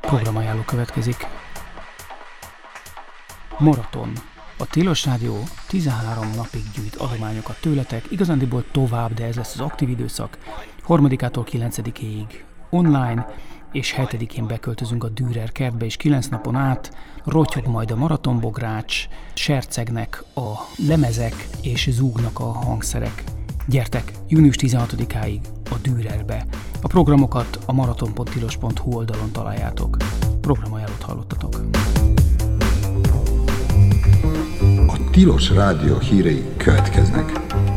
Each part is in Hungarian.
Programajánló következik. Maraton. A Tilos Rádió 13 napig gyűjt adományokat tőletek, igazándiból tovább, de ez lesz az aktív időszak. 3-ától 9-éig online, és 7-én beköltözünk a Dürer kertbe, és 9 napon át rotyog majd a maratonbogrács, sercegnek a lemezek, és zúgnak a hangszerek. Gyertek, június 16-áig a Dürerbe. A programokat a maraton.tilos.hu oldalon találjátok. Programajánlót hallottatok. A Tilos Rádió hírei következnek.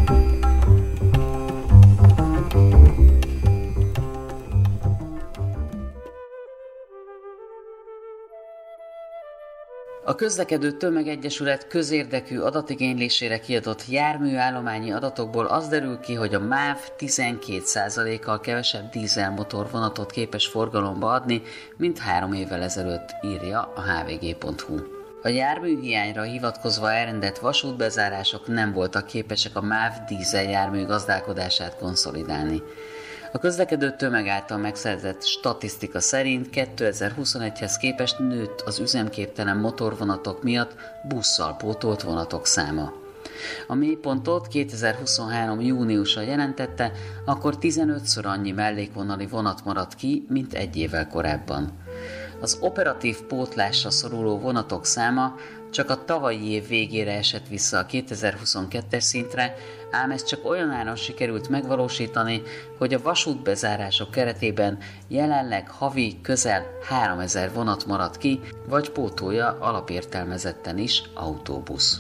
A Közlekedő Tömegegyesület közérdekű adatigénylésére kiadott járműállományi adatokból az derül ki, hogy a MÁV 12%-kal kevesebb dízelmotor vonatot képes forgalomba adni, mint 3 évvel ezelőtt, írja a hvg.hu. A járműhiányra hivatkozva elrendelt vasútbezárások nem voltak képesek a MÁV dízeljármű gazdálkodását konszolidálni. A közlekedő tömeg által megszerzett statisztika szerint 2021-hez képest nőtt az üzemképtelen motorvonatok miatt busszal pótolt vonatok száma. A mélypontot 2023. júniusa jelentette, akkor 15-ször annyi mellékvonali vonat maradt ki, mint egy évvel korábban. Az operatív pótlásra szoruló vonatok száma csak a tavalyi év végére esett vissza a 2022-es szintre, ám ezt csak olyan áron sikerült megvalósítani, hogy a vasútbezárások keretében jelenleg havi közel 3000 vonat maradt ki, vagy pótolja alapértelmezetten is autóbusz.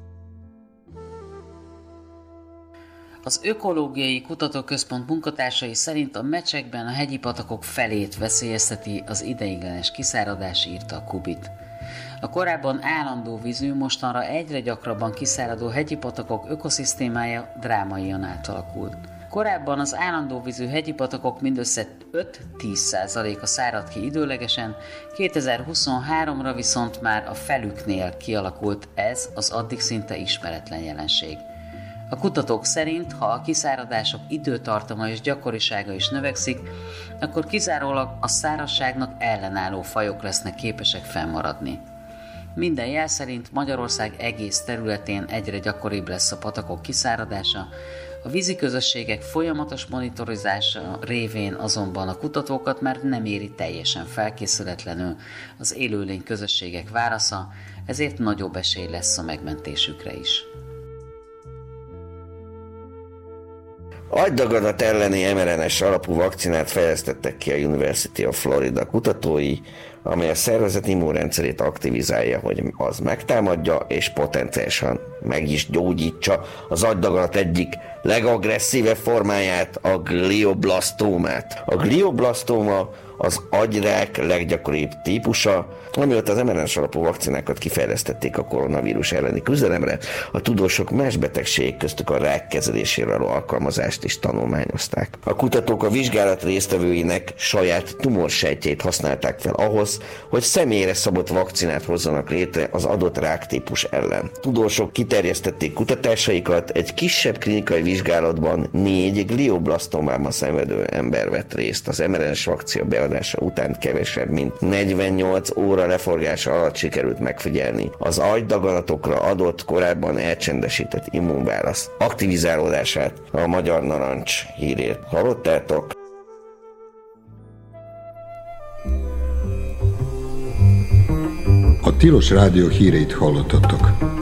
Az Ökológiai Kutatóközpont munkatársai szerint a Mecsekben a hegyi patakok felét veszélyezteti az ideiglenes kiszáradás, írta a Kubit. A korábban állandó vízű, mostanra egyre gyakrabban kiszáradó hegyi patakok ökoszisztémája drámaian átalakult. Korábban az állandó vízű hegyi patakok mindössze 5-10%-a szárad ki időlegesen, 2023-ra viszont már a felüknél kialakult ez az addig szinte ismeretlen jelenség. A kutatók szerint, ha a kiszáradások időtartama és gyakorisága is növekszik, akkor kizárólag a szárazságnak ellenálló fajok lesznek képesek fennmaradni. Minden jel szerint Magyarország egész területén egyre gyakoribb lesz a patakok kiszáradása, a víziközösségek folyamatos monitorizása révén azonban a kutatókat már nem éri teljesen felkészületlenül az élőlény közösségek válasza, ezért nagyobb esély lesz a megmentésükre is. Agydagadat elleni mRNA-s alapú vakcinát fejlesztettek ki a University of Florida kutatói, amely a szervezet immunrendszerét aktivizálja, hogy az megtámadja és potenciálisan meg is gyógyítsa az agydagadat egyik legagresszívebb formáját, a glioblasztómát. A glioblasztóma az agyrák leggyakoribb típusa, amióta az mRNA-s alapú vakcinákat kifejlesztették a koronavírus elleni küzdelemre, a tudósok más betegségek köztük a rák kezelésére való alkalmazást is tanulmányozták. A kutatók a vizsgálat résztvevőinek saját tumorsejtjeit használták fel ahhoz, hogy személyre szabott vakcinát hozzanak létre az adott ráktípus ellen. Tudósok kiterjesztették kutatásaikat, egy kisebb klinikai vizsgálatban 4 glioblasztómában szenvedő ember vett részt. Az mRNA-s vakcina beadása után kevesebb, mint 48 óra leforgása alatt sikerült megfigyelni az agydaganatokra adott, korábban elcsendesített immunválasz aktivizálódását. A Magyar Narancs hírét hallottátok? A Tilos Rádió híreit hallottatok.